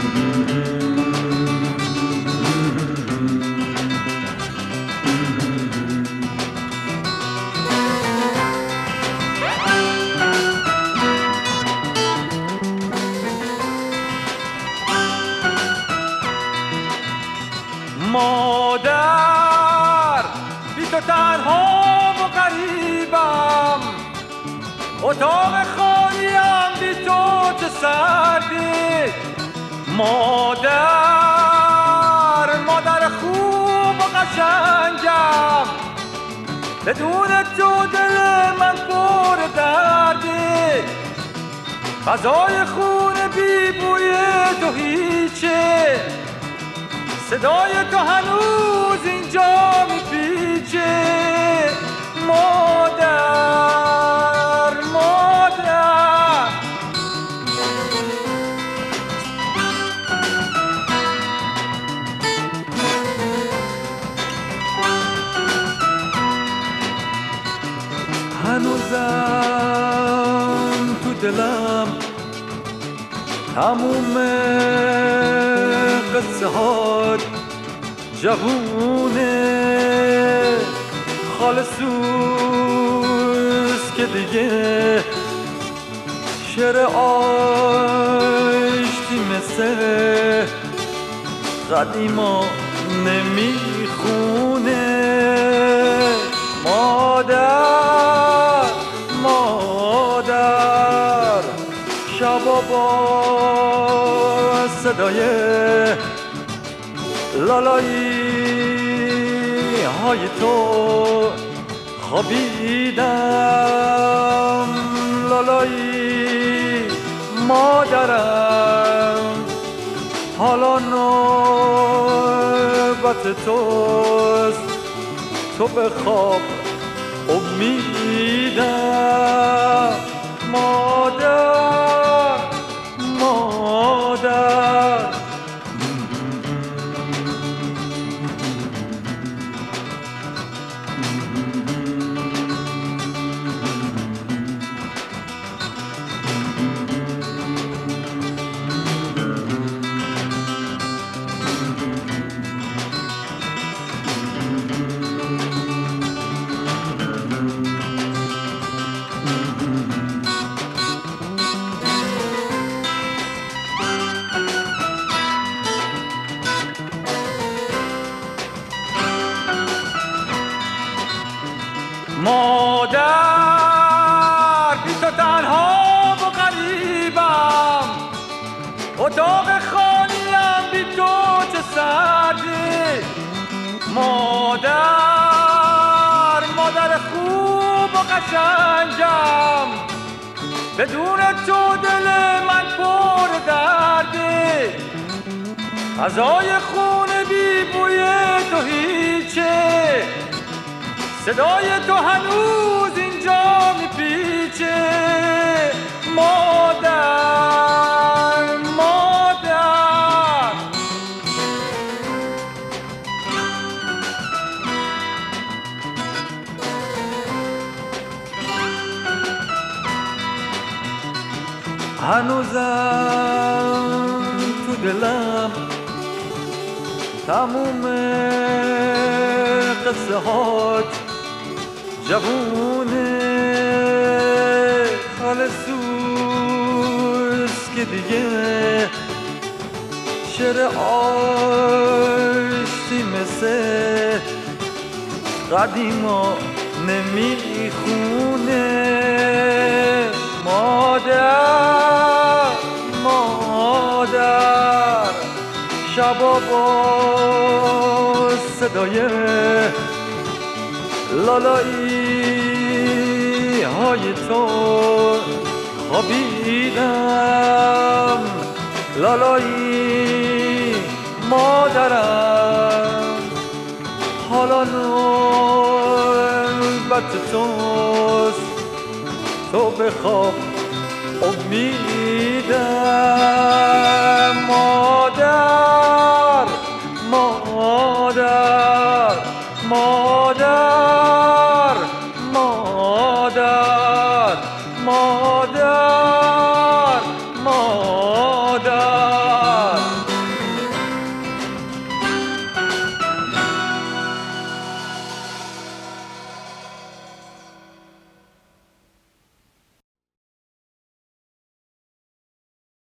مادر بی تو تنها و غریبم، اتاق خالیم بی تو چه سردی. مادر خوب و قشنگم، بدون تو دل من پر دردی. غذای خونه بی بوی تو هیچه، صدای تو هنوز اینجا میپیچه. مادر هنوزم تو دلم تموم قصه هات جوونه، خالصوست که دیگه شعر آشتی مثل قدیما نمیخونه. مادر شبا با صدای لالایی های تو خوابیدم. لالایی مادرم، حالا نوبت توست، تو به خواب امیدم. مادر مادر بی تو تنها و غریبم، اتاق خالیم بی تو چه سردی. مادر خوب و قشنگم، بدون تو دل من پر دردی. غذای خونه بی بوی تو هیچه، صدای تو هنوز اینجا میپیچه. مادر هنوزم تو دلم تموم قصه هات جوونه، خالصوست که دیگه شعر آشتی مثل قدیما نمیخونه. مادر شبا با صدای لالایی های تو خوابیدم. لالایی مادرم، حالا نوبت توست، تو به خواب امیدم.